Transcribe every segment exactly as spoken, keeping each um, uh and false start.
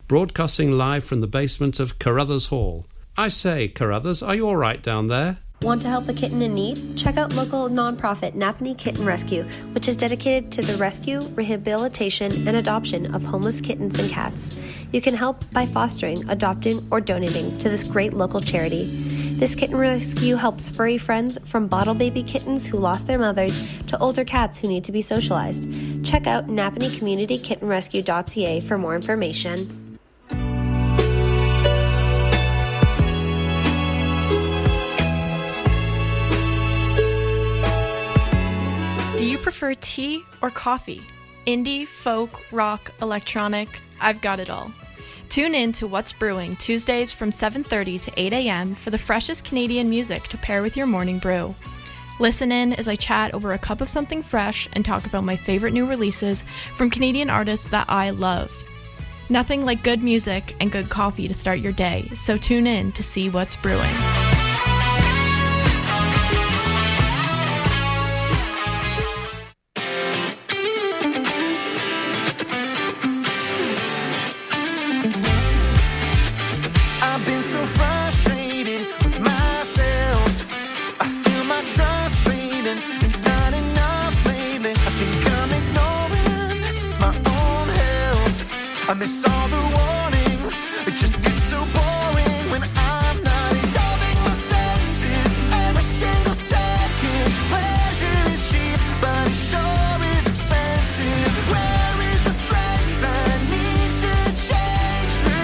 broadcasting live from the basement of Carruthers Hall. I say, Carruthers, are you all right down there? Want to help a kitten in need? Check out local nonprofit Napanee Kitten Rescue, which is dedicated to the rescue, rehabilitation, and adoption of homeless kittens and cats. You can help by fostering, adopting, or donating to this great local charity. This kitten rescue helps furry friends from bottle baby kittens who lost their mothers to older cats who need to be socialized. Check out napanee community kitten rescue dot c a for more information. Do you prefer tea or coffee? Indie, folk, rock, electronic, I've got it all. Tune in to What's Brewing Tuesdays from seven thirty to eight a.m. for the freshest Canadian music to pair with your morning brew. Listen in as I chat over a cup of something fresh and talk about my favorite new releases from Canadian artists that I love. Nothing like good music and good coffee to start your day, so tune in to see what's brewing. I miss all the warnings. It just gets so boring when I'm not indulging my senses. Every single second, pleasure is cheap, but it sure is expensive. Where is the strength I need to change for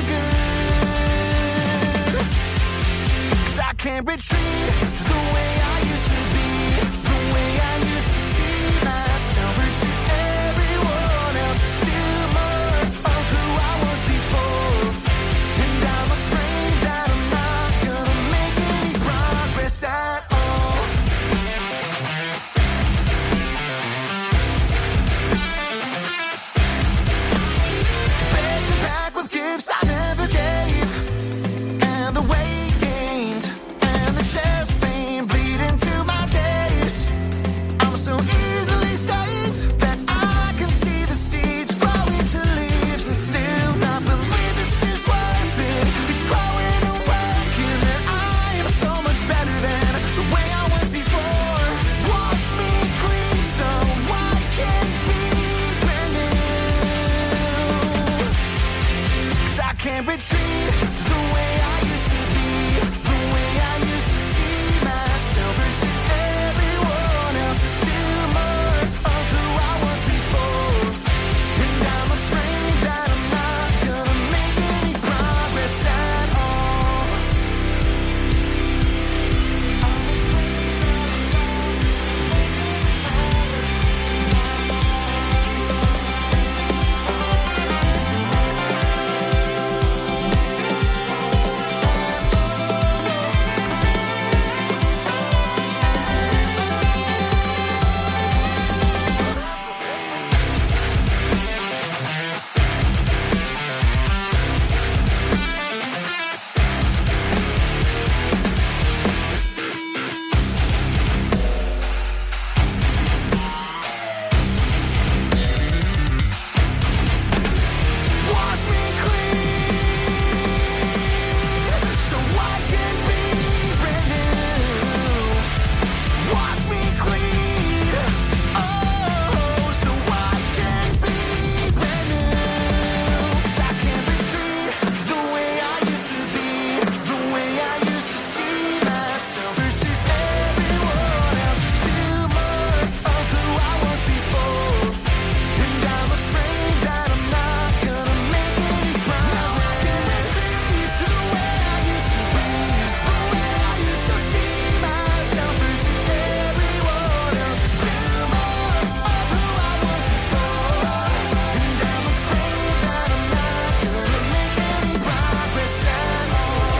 good? 'Cause I can't retreat to the way I used to be, the way I used to see myself versus everyone else. Still more of who I was before, and I'm afraid that I'm not gonna make any progress at all. Paging back with gifts I never gave, and the weight gained, and the chest pain bleeding to my days. I'm so easily stained that I can see the seeds growing to leaves and still not believe this is worth it. It's growing and working, and I am so much better than the way I was before. Wash me clean so I can be brand new. 'Cause I can't retreat to the way I used to be, the way I used to see myself versus everyone else. Is still more of who I was before, and I'm afraid that I'm not gonna make any progress at all. Wash me clean so I can be brand new. Wash me clean, oh, so I can be brand new. 'Cause I can't retreat the way I used to be, the way I used to see myself versus everyone else. Is still more of who I was before, and I'm afraid that I'm not gonna make any progress. I can't retreat to the way I used to be, the way I used to see myself versus everyone else. Is still more of who I was before, and I'm afraid that I'm not gonna make any progress at all.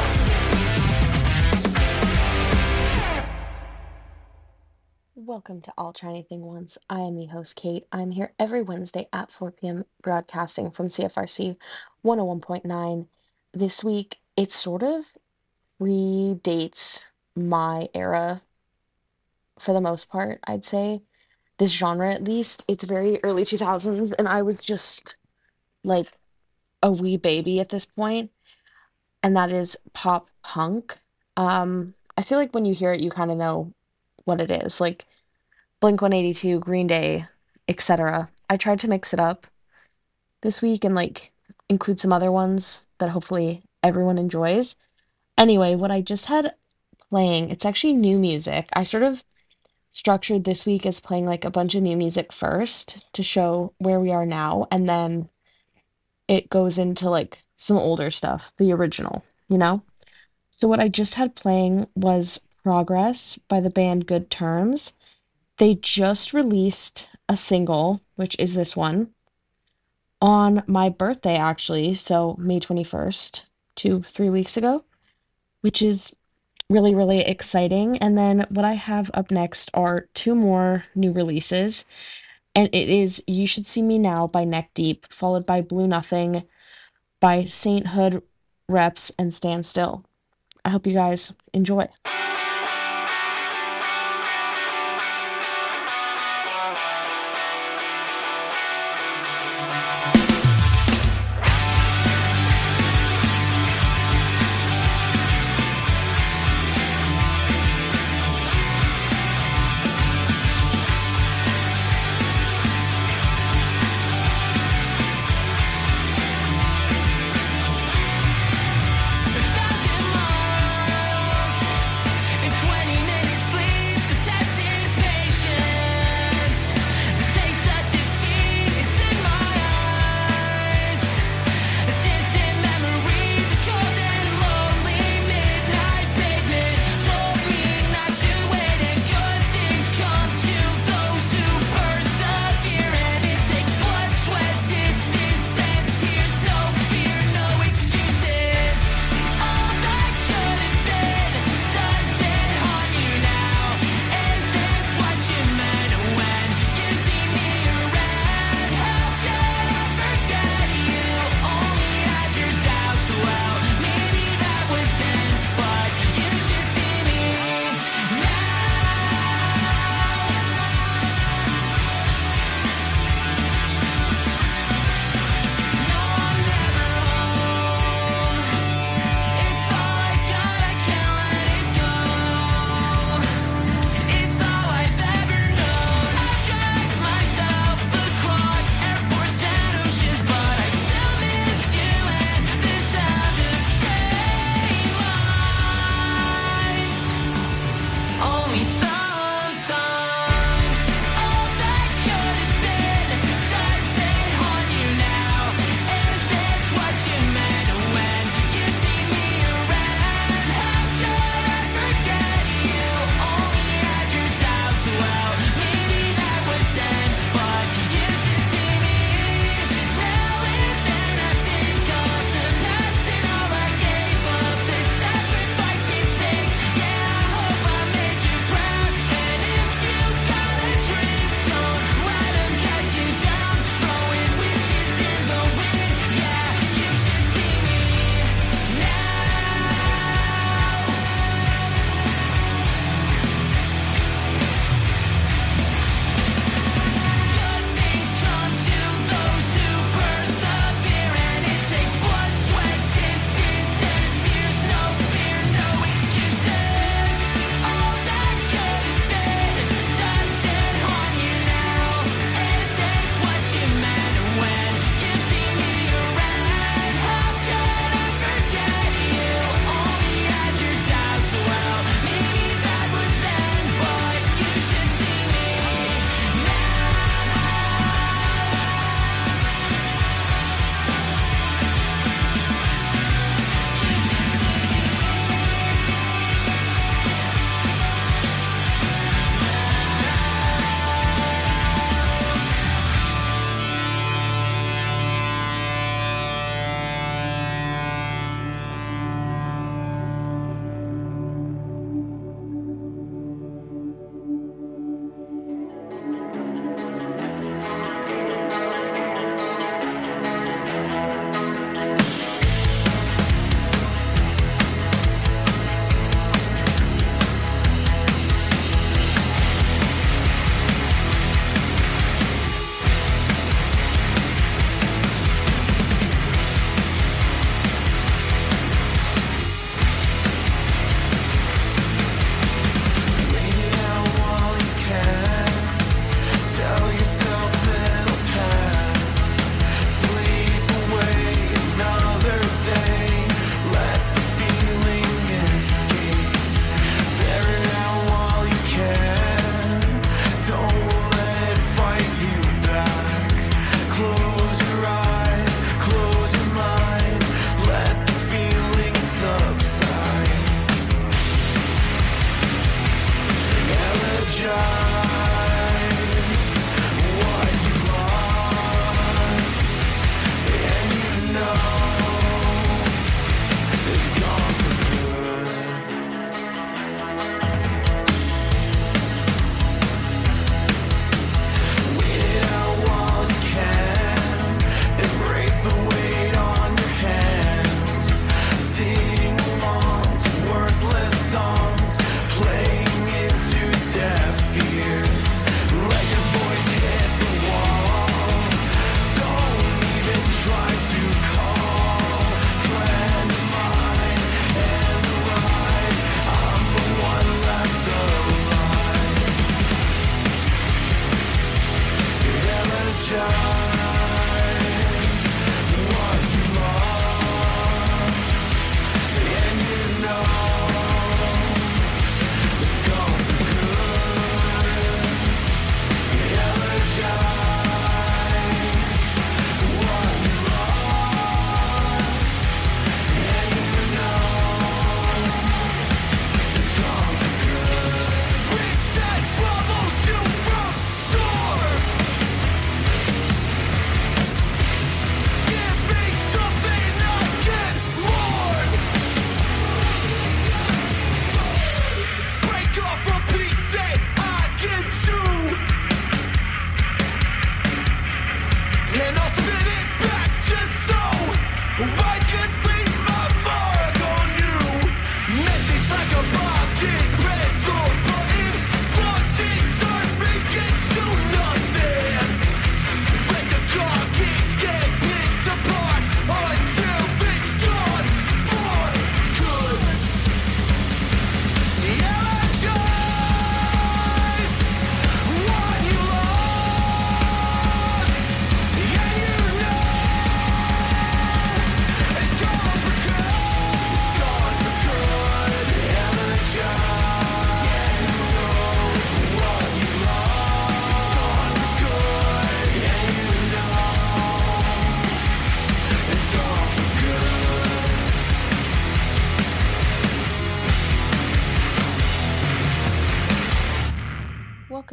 Welcome to I'll Try Anything Once. I am your host, Kate. I'm here every Wednesday at four p.m. broadcasting from C F R C one oh one point nine. This week, it sort of redates my era for the most part, I'd say. This genre, at least. It's very early two thousands, and I was just, like, a wee baby at this point, and that is pop punk. Um, I feel like when you hear it, you kind of know what it is, like Blink one eighty-two, Green Day, et cetera. I tried to mix it up this week and like include some other ones that hopefully everyone enjoys. Anyway, what I just had playing, it's actually new music. I sort of structured this week as playing like a bunch of new music first to show where we are now, and then it goes into like some older stuff, the original, you know? So what I just had playing was Progress by the band Good Terms. They just released a single, which is this one, on my birthday actually, so May twenty-first, two, three weeks ago, which is really, really exciting. And then what I have up next are two more new releases, and it is You Should See Me Now by Neck Deep, followed by Blue Nothing by Sainthood, Reps, and Stand Still. I hope you guys enjoy. A thousand miles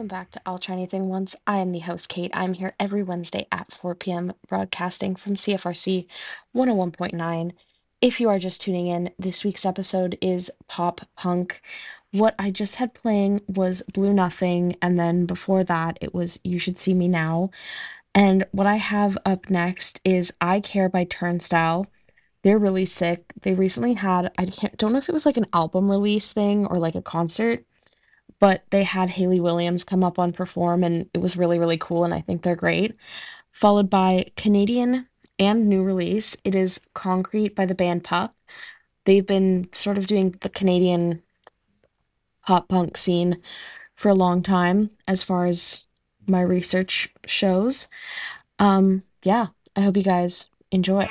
Welcome back to I'll Try Anything Once. I am the host, Kate. I'm here every Wednesday at four p.m. broadcasting from C F R C one oh one point nine. If you are just tuning in, this week's episode is pop punk. What I just had playing was Blue Nothing, and then before that it was You Should See Me Now. And what I have up next is I Care by Turnstile. They're really sick. They recently had, I can't, don't know if it was like an album release thing or like a concert, but they had Hayley Williams come up on perform, and it was really, really cool, and I think they're great. Followed by Canadian and new release, it is Concrete by the band Pup. They've been sort of doing the Canadian pop punk scene for a long time, as far as my research shows. Um, yeah, I hope you guys enjoy.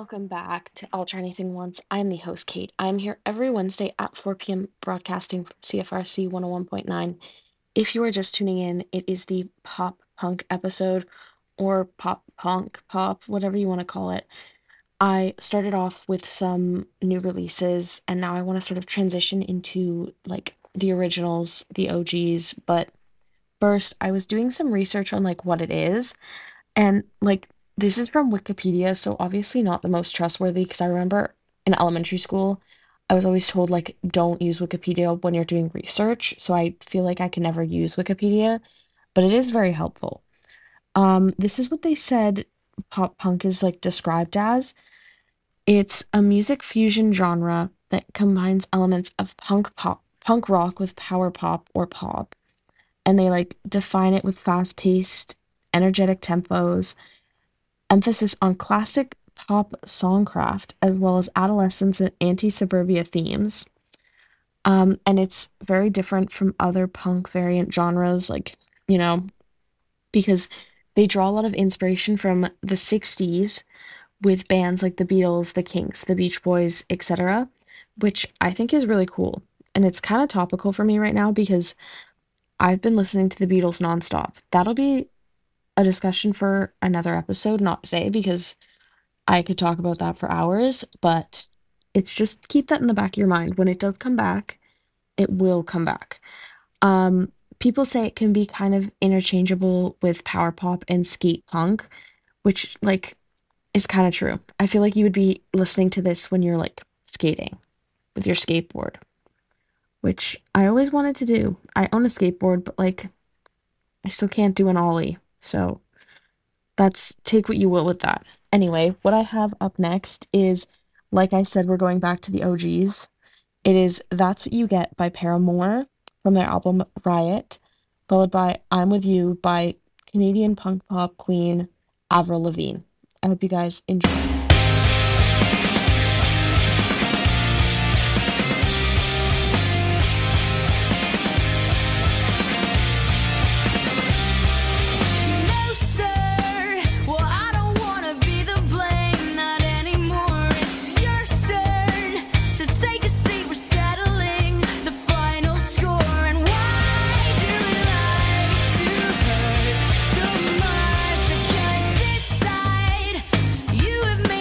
Welcome back to I'll Try Anything Once. I'm the host, Kate. I'm here every Wednesday at four p.m. broadcasting from C F R C one oh one point nine. If you are just tuning in, it is the pop punk episode, or pop punk, pop, whatever you want to call it. I started off with some new releases, and now I want to sort of transition into like the originals, the O Gs. But first, I was doing some research on like what it is, and like this is from Wikipedia, so obviously not the most trustworthy, because I remember in elementary school, I was always told, like, don't use Wikipedia when you're doing research, so I feel like I can never use Wikipedia, but it is very helpful. Um, this is what they said pop punk is, like, described as. It's a music fusion genre that combines elements of punk pop, punk rock with power pop or pop, and they, like, define it with fast-paced, energetic tempos, emphasis on classic pop songcraft, as well as adolescence and anti-suburbia themes. Um, and it's very different from other punk variant genres, like, you know, because they draw a lot of inspiration from the sixties with bands like the Beatles, the Kinks, the Beach Boys, et cetera, which I think is really cool. And it's kind of topical for me right now because I've been listening to the Beatles nonstop. That'll be a discussion for another episode, not today, because I could talk about that for hours, but it's just keep that in the back of your mind. When it does come back, it will come back. Um, people say it can be kind of interchangeable with power pop and skate punk, which, like, is kind of true. I feel like you would be listening to this when you're, like, skating with your skateboard, which I always wanted to do. I own a skateboard, but, like, I still can't do an ollie. So that's, take what you will with that. Anyway, what I have up next is, like I said, we're going back to the O Gs. It is That's What You Get by Paramore from their album Riot, followed by I'm With You by Canadian punk pop queen Avril Lavigne. I hope you guys enjoy. No, sir. Well, I don't wanna be the blame, not anymore. It's your turn. So take a seat, we're settling the final score. And why do we like to hurt so much? I can't decide. You have made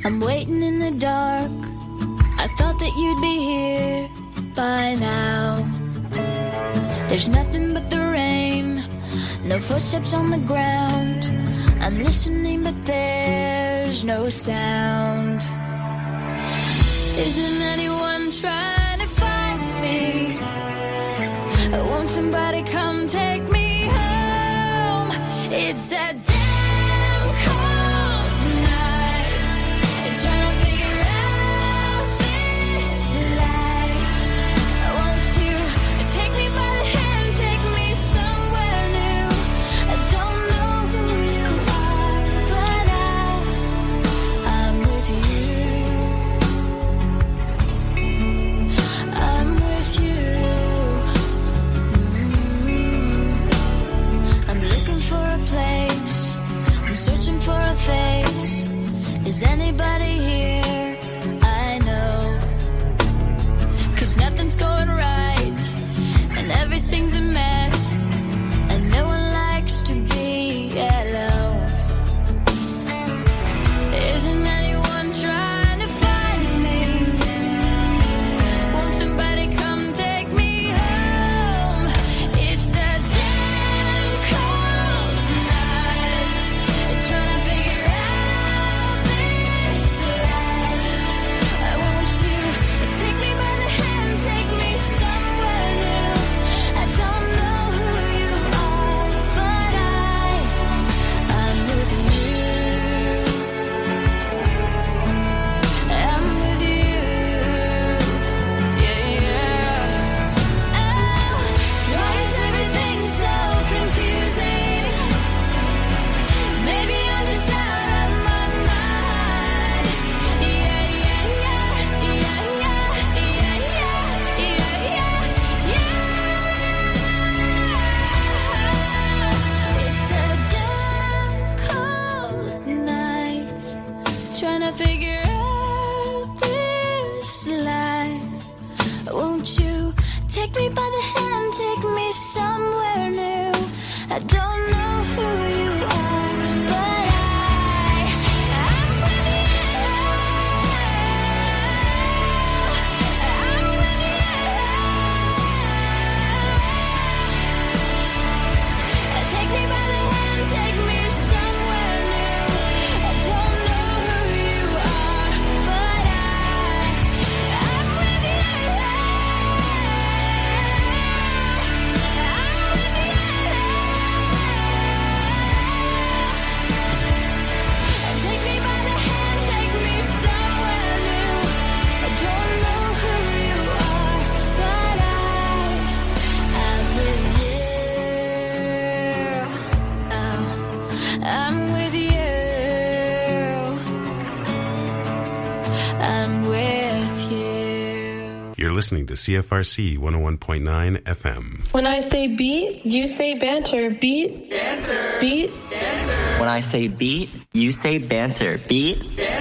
I'm waiting in the dark. I thought that you'd be here by now. There's nothing but the rain, no footsteps on the ground. I'm listening, but there's no sound. Isn't anyone trying to find me? Won't somebody come take me home? It's that damn cold night, trying to figure out this life. Won't you take me by the hand, take me somewhere new? I don't know who you are, but I, I'm with you. I'm with you. Mm. I'm looking for a place, I'm searching for a face. Is anybody here? I know. 'Cause nothing's going right, and everything's a mess, and no one likes to be alone. Isn't anyone trying to find me? Won't somebody come take me home? It's a damn cold night, trying to figure out this life. Won't you take me by the hand, take me somewhere new? I don't know who you are, but I, I'm with you. I'm with you. Yeah, yeah. Oh, why is everything so confusing? Maybe I'm just out of my mind. Yeah, yeah, yeah, yeah, yeah, yeah, yeah, yeah, yeah. It's a damn cold night, trying to figure out this life. Won't you take me by the hand, take me somewhere new? I don't know who you are, but I, I'm with you. I'm with you. Take me by the hand, take me somewhere new. I don't know who you are, but I, I'm with you. I'm with you. Take me by the hand, take me somewhere new. I don't know who you are, but I, I'm with you. Oh, I'm with you. I'm with you. You're listening to C F R C one oh one point nine F M. When I say beat, you say banter. Beat, beat. When I say beat, you say banter. Beat?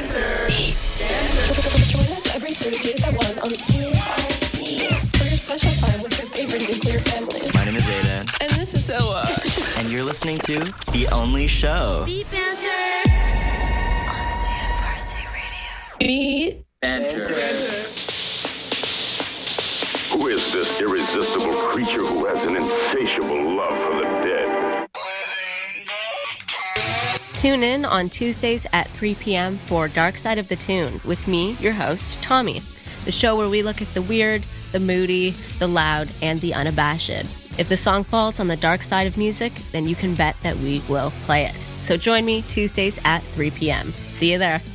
Join us every Thursdays at one on C F R C for your special time with your favorite nuclear family. My name is Aiden, And this is Zoa. and you're listening to The Only Show. Beat banter on C F R C Radio. Beat. Who is this irresistible creature who has an insatiable love for the dead? Tune in on Tuesdays at three p.m. for Dark Side of the Tune with me, your host, Tommy, the show where we look at the weird, the moody, the loud, and the unabashed. If the song falls on the dark side of music, then you can bet that we will play it. So join me Tuesdays at three p.m. See you there.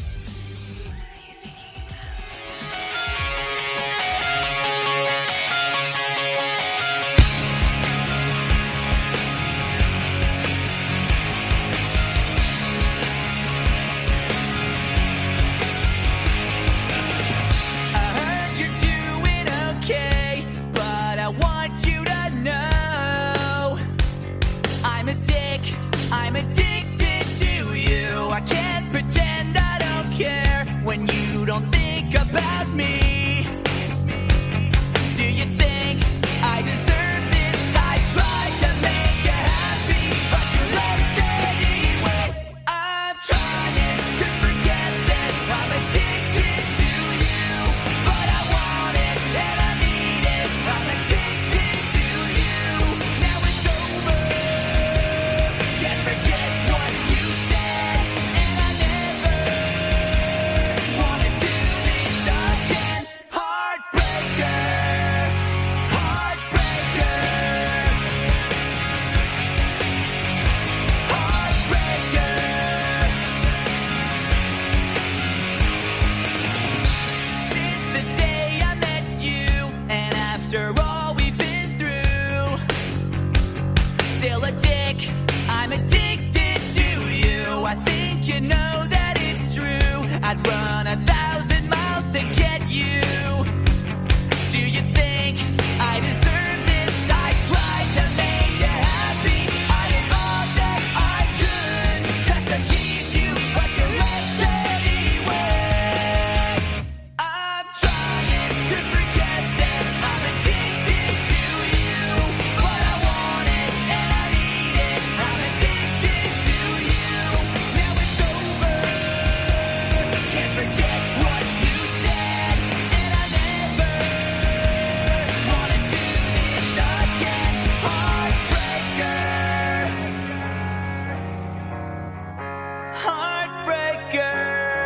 I heard you're doing okay, but I want you to know I'm a dick, I'm addicted to you. I can't pretend I don't care when you don't think about me. Do you think I deserve this? I tried to make you happy, but you left anyway. I'm trying to forget that I'd run a thousand miles to get you. Do you think I deserve this? I tried to make you happy. I did all that I could just to keep you, but you left anyway. I'm trying to forget that I'm addicted to you, but I want it and I need it. I'm addicted to you. Now it's over. Can't forget what you said, and I never wanna do this again. Heartbreaker. Heartbreaker.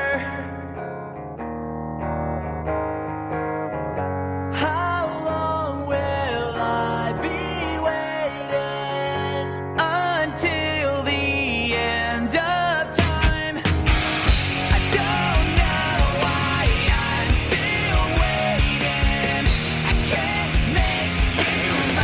How long will I be waiting until the end of time? I don't know why I'm still waiting. I can't make you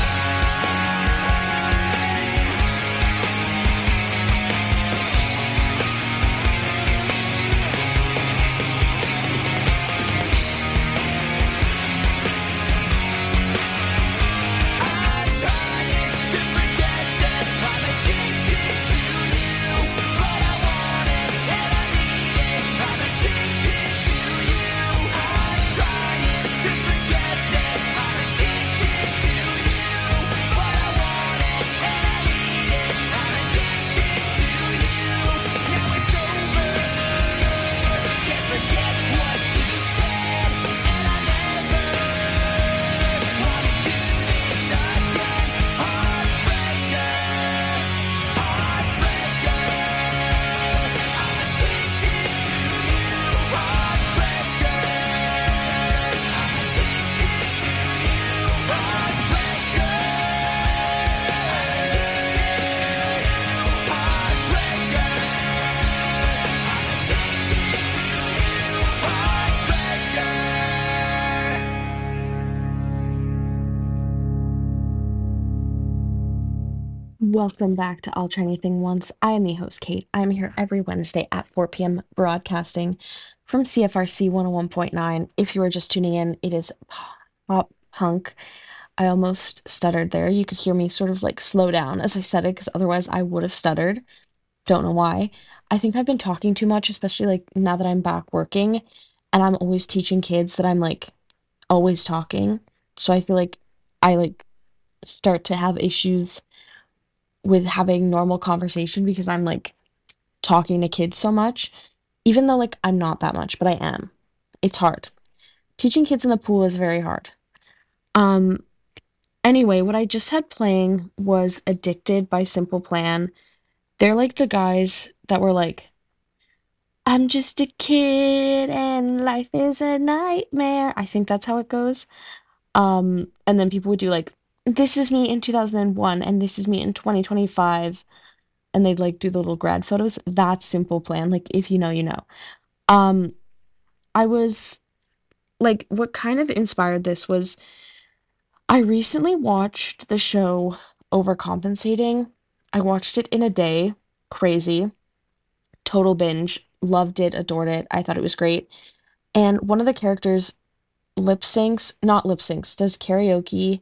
I'm trying to forget that I'm addicted to you, but I want it and I need it. I'm addicted to you. I'm trying to forget that I'm addicted to you, but I want it and I need it. I'm addicted to you. Now it's over. Can't forget what you said, and I never wanna do this again. Heartbreaker. Heartbreaker. I'm addicted to you. Heartbreaker. I'm addicted to you. Heartbreaker. I'm Welcome back to I'll Try Anything Once. I am your host, Kate. I am here every Wednesday at four p.m. broadcasting from C F R C one oh one point nine. If you are just tuning in, it is pop punk. I almost stuttered there. You could hear me sort of like slow down as I said it, because otherwise I would have stuttered. Don't know why. I think I've been talking too much, especially like now that I'm back working and I'm always teaching kids that I'm like always talking. So I feel like I like start to have issues with having normal conversation because I'm like talking to kids so much, even though like I'm not that much, but I am. It's hard. Teaching kids in the pool is very hard. Um, anyway, what I just had playing was Addicted by Simple Plan. They're like the guys that were like, I'm just a kid and life is a nightmare. I think that's how it goes. Um, and then people would do like, this is me in two thousand one and this is me in twenty twenty-five. And they'd like do the little grad photos. That's Simple Plan. Like, if you know, you know. Um, I was like, what kind of inspired this was I recently watched the show Overcompensating. I watched it in a day. Crazy. Total binge. Loved it, adored it. I thought it was great. And one of the characters lip syncs, not lip syncs, does karaoke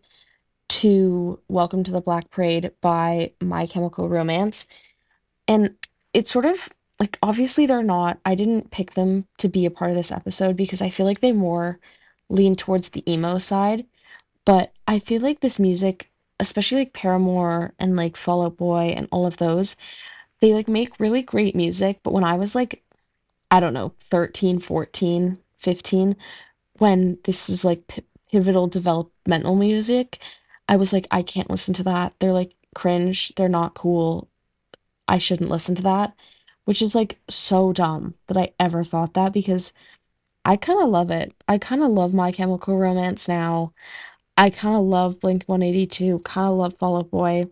to Welcome to the Black Parade by My Chemical Romance. And it's sort of like, obviously they're not, I didn't pick them to be a part of this episode because I feel like they more lean towards the emo side. But I feel like this music, especially like Paramore and like Fall Out Boy and all of those, they like make really great music. But when I was like, I don't know, thirteen, fourteen, fifteen, when this is like p- pivotal developmental music, I was like, I can't listen to that. They're like cringe. They're not cool. I shouldn't listen to that, which is like so dumb that I ever thought that because I kind of love it. I kind of love My Chemical Romance now. I kind of love Blink one eighty-two, kind of love Fall Out Boy.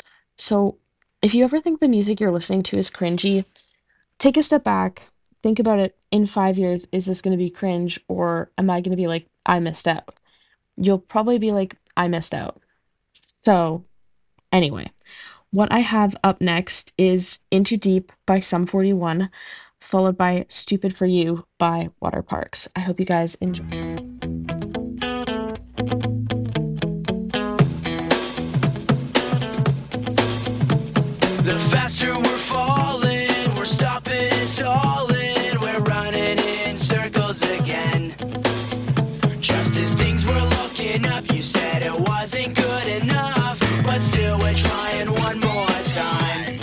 So if you ever think the music you're listening to is cringy, take a step back, think about it. In five years, is this going to be cringe or am I going to be like, I missed out? You'll probably be like, I missed out. So anyway, what I have up next is Into Deep by Sum forty-one, followed by Stupid for You by Water Parks. I hope you guys enjoy. The faster we're falling, we're stopping and stalling, we're running in circles again. Just as things were looking up, you said it wasn't good enough, but still we're trying one more time.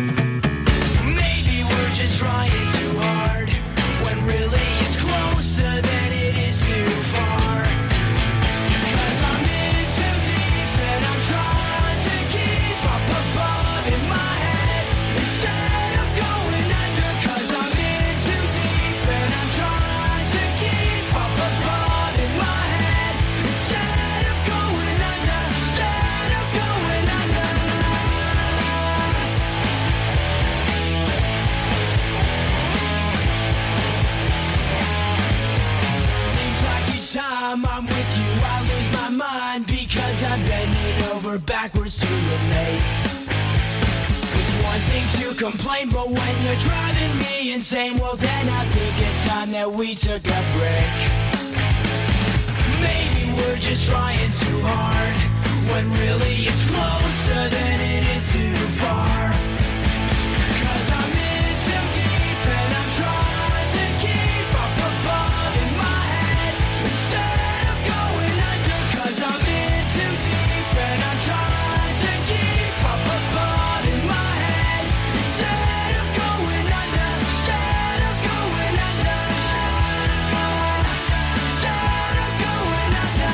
Maybe we're just trying too hard, when really it's closer than it is too far. 'Cause I'm in too deep and I'm trying to keep up above in my head instead of going under. 'Cause I'm in too deep and I'm trying to keep up above in my head instead of going under. Instead of going under. Seems like each time I'm with you, I lose my mind because I'm bending over backwards to relate. It's one thing to complain, but when you're driving me insane, well then I think it's time that we took a break. Maybe we're just trying too hard, when really it's closer than it is too far. 'Cause I'm in too deep and I'm trying to keep up above in my head instead of going under. 'Cause I'm in too deep and I'm trying to keep up above in my head instead of going under. Instead of going under. Instead of going under.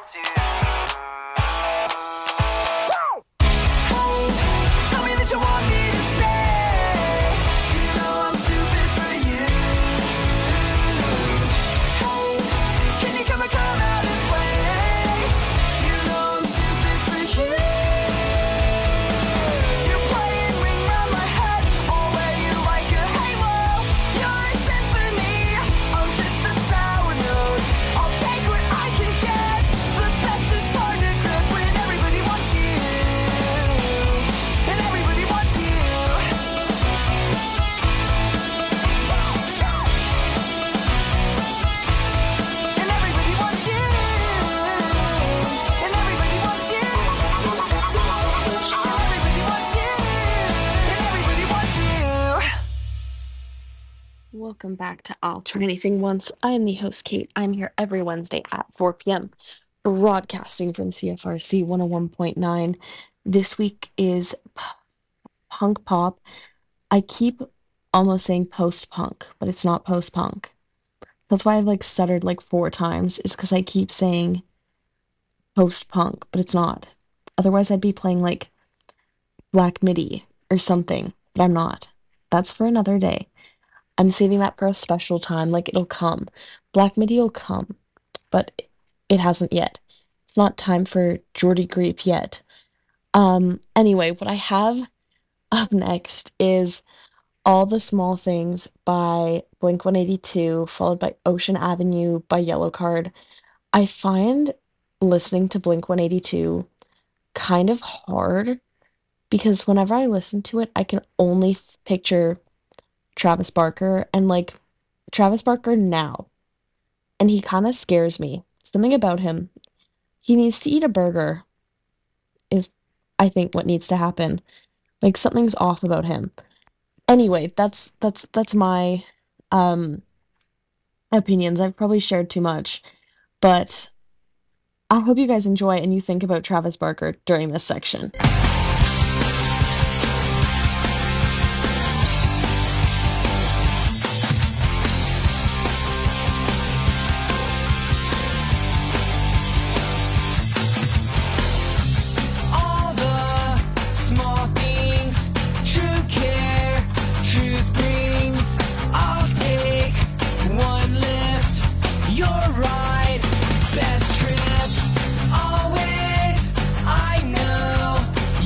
wants you. Hey, tell me that you want me to stay. You know I'm stupid for you. Hey, can you come and come out and play? You know I'm stupid for you. You're playing ring round my head, all where you like a halo. You're a symphony, I'm just a sour note. I'll take what I can get. The best is hard to grip when everybody wants you, and everybody wants you. And everybody wants you, and everybody wants you. Everybody wants you, and everybody wants you. Welcome back to I'll Try Anything Once. I'm the host, Kate. I'm here every Wednesday at four p.m. broadcasting from C F R C one oh one point nine. This week is p- punk pop. I keep almost saying post-punk, but it's not post-punk. That's why I've like stuttered like four times, is because I keep saying post-punk, but it's not. Otherwise, I'd be playing like Black Midi or something, but I'm not. That's for another day. I'm saving that for a special time, like it'll come. Black Midi will come, but it hasn't yet. It's not time for Jordy Griep yet. Um, anyway, what I have up next is All the Small Things by Blink one eighty-two, followed by Ocean Avenue by Yellowcard. I find listening to Blink one eighty-two kind of hard because whenever I listen to it, I can only th- picture Travis Barker and like Travis Barker now. And he kind of scares me. Something about him. He needs to eat a burger is, I think, what needs to happen. Like something's off about him. Anyway, that's that's that's my um opinions. I've probably shared too much, but I hope you guys enjoy and you think about Travis Barker during this section. All the small things, true care, truth brings. I'll take one lift, you're right, best trip. Always, I know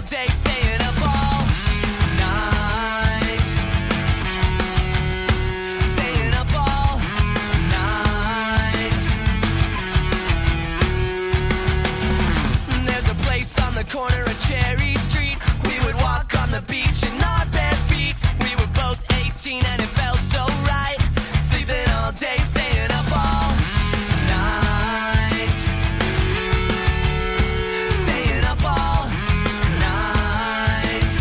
day, staying up all night. Staying up all night. There's a place on the corner of Cherry Street. We would walk on the beach in our bare feet. We were both eighteen and it felt so right. Sleeping all day, staying up all night. Staying up all night.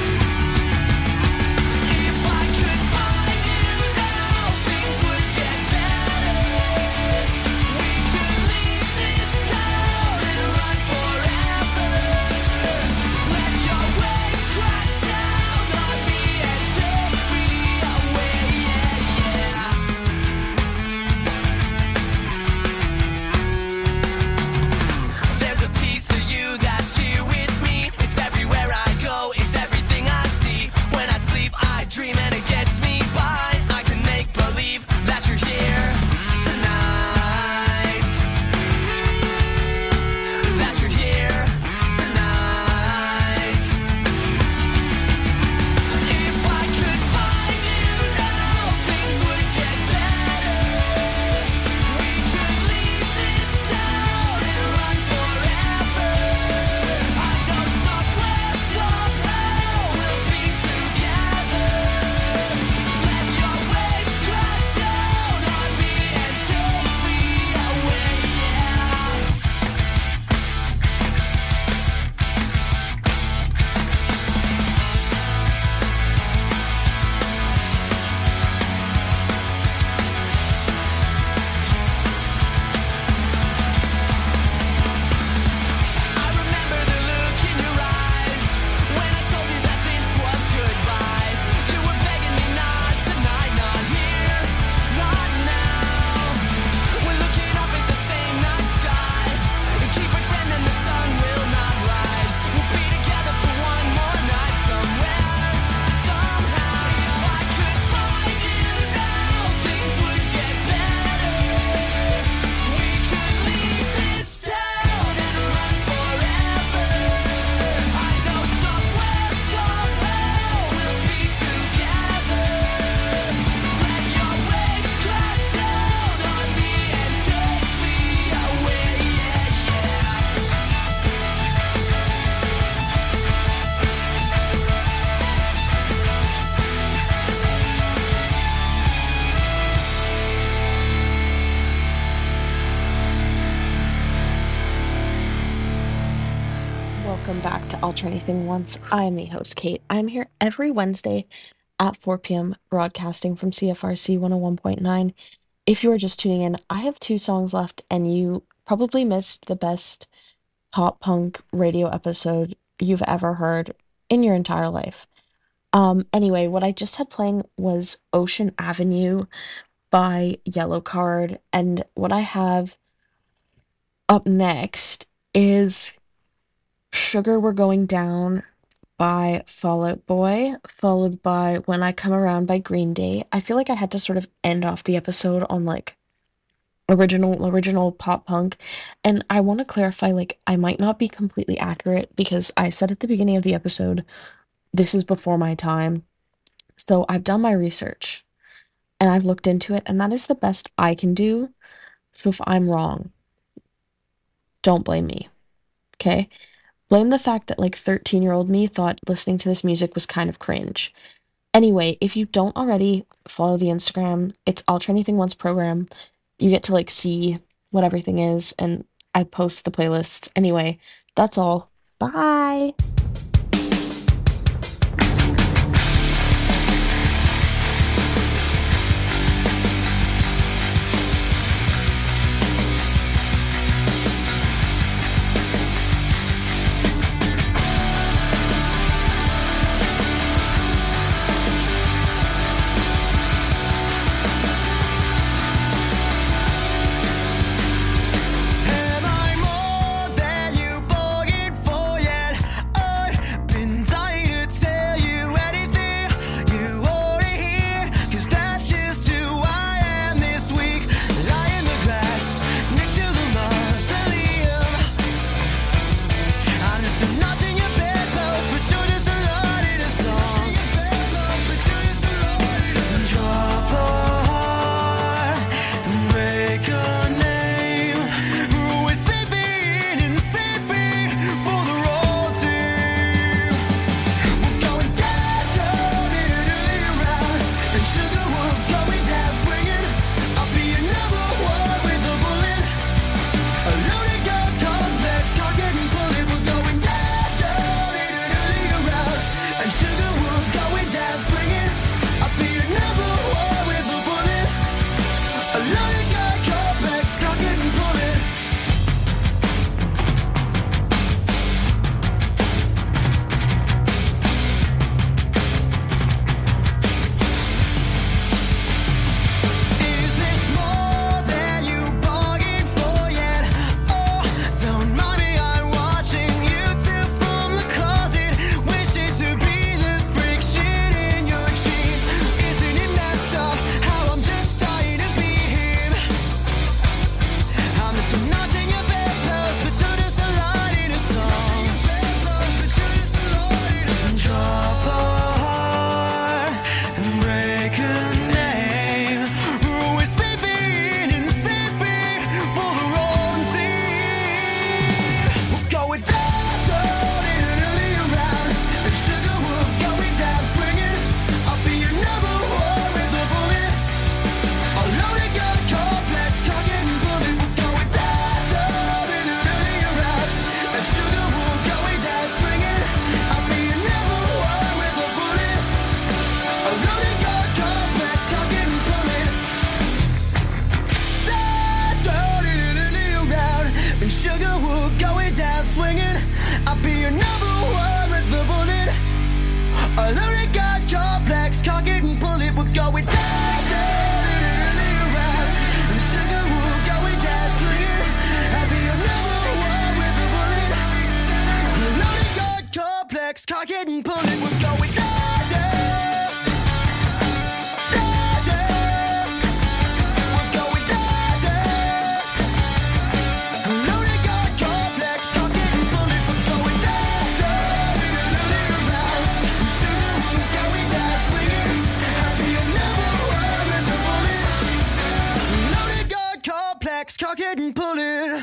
If I could find you now, things would get better. We could leave this town and run forever. Let your waves crash down on me and take me away, yeah, yeah. There's a piece of you that's here with me. It's everywhere I go, it's everything I see. When I sleep, I dream and it gets me by. I can make believe that you're here tonight. That you're here tonight. If I could find you now, things would get better. We could leave this town and run forever. I know somewhere, somehow we'll be together. Let your waves crash down on me and take me away, yeah. I remember the look in your eyes when I told you that this was goodbye. You were begging me not tonight, not here, not now. We're looking up at the same night sky and keep pretending the sun will not rise. We'll be together for one more night somewhere, somehow. If I could find you now, things would get better. We could leave this town and run forever. I know somewhere, somehow we'll be together. Let your waves crash down on me and take me away, yeah, yeah. Welcome back to I'll Try Anything Once. I am the host, Kate. I'm here every Wednesday at four p.m. broadcasting from C F R C one oh one point nine. If you are just tuning in, I have two songs left, and you probably missed the best pop punk radio episode you've ever heard in your entire life. Um, anyway, what I just had playing was Ocean Avenue by Yellow Card, and what I have up next is Sugar We're Going Down by Fall Out Boy, followed by When I Come Around by Green Day. I feel like I had to sort of end off the episode on like original original pop punk, and I want to clarify, like, I might not be completely accurate because I said at the beginning of the episode this is before my time. So I've done my research and I've looked into it, and that is the best I can do. So if I'm wrong, don't blame me. Okay? Blame the fact that like thirteen year old me thought listening to this music was kind of cringe. Anyway, if you don't already follow the Instagram, it's I'll Try Anything Once program. You get to like see what everything is, and I post the playlists. Anyway, that's all. Bye. Am I more than you bargained for yet? complex, cock it and pull it, we're going da-da. Cock it and pull it.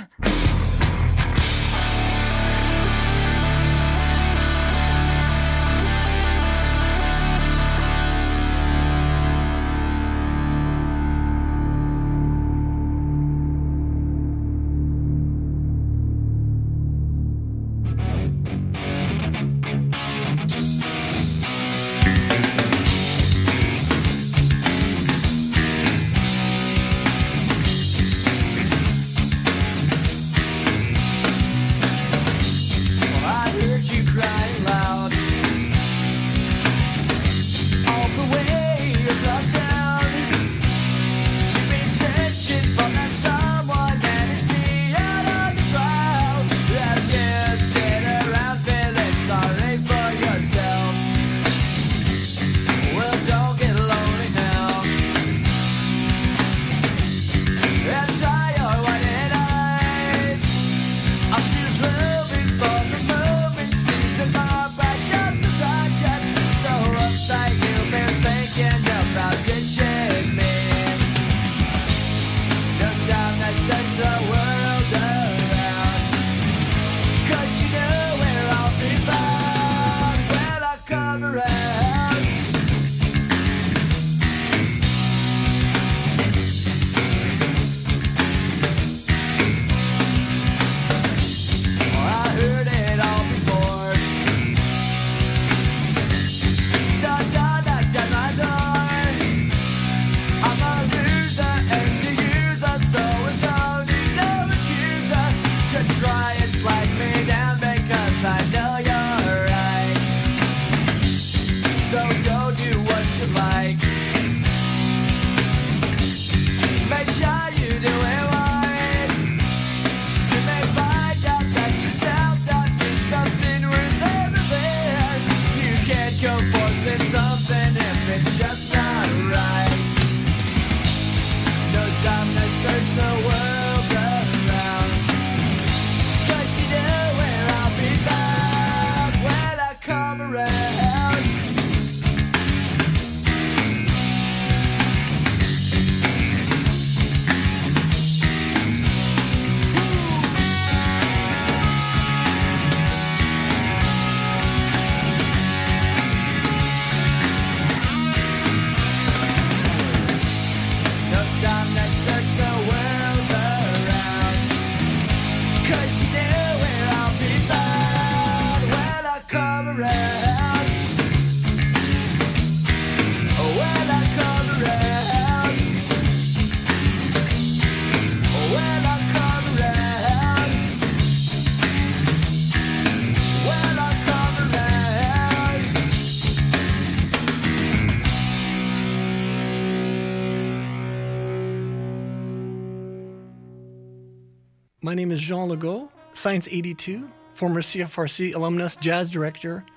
My name is Jean Legault, Science eighty-two, former C F R C alumnus, jazz director,